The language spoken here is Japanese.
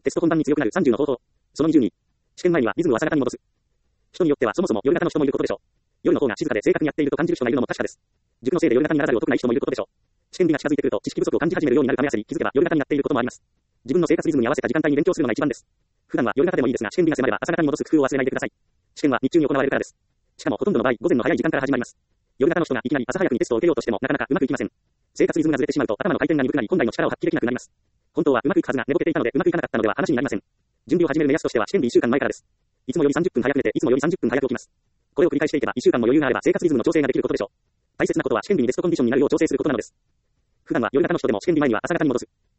テスト本番に強くなる30の方法。その22。試験前にはリズムを朝方に戻す。人によってはそもそも夜型の人もいることでしょう。夜の方が静かで正確にやっていると感じる人がいるのも確かです。塾のせいで夜型にならざるを得ない人もいることでしょう。試験日が近づいてくると知識不足を感じ始めるようになるため朝に気づけば夜型になっていることもあります。自分の生活リズムに合わせた時間帯に勉強するのが一番です。普段は夜型でもいいですが、試験日が迫れば朝型に戻す工夫を忘れないでください。試験は日中に行われるからです。しかもほとんどの場合、午前の早い時間から始まります。夜型の人がいきなり朝早くにテストを受けようとしてもなかなかうまくいきません。生活リズムがずれてしまうと頭の回転が鈍くなり本来の力を発揮できなくなります。本当はうまくいくはずが寝ぼけていたのでうまくいかなかったのでは話になりません。準備を始める目安としては試験日1週間前からです。いつもより30分早く寝ていつもより30分早く起きます。これを繰り返していけば1週間も余裕があれば生活リズムの調整ができることでしょう。大切なことは試験日にベストコンディションになるよう調整することなのです。普段は夜型の人でも試験日前には朝型に戻す。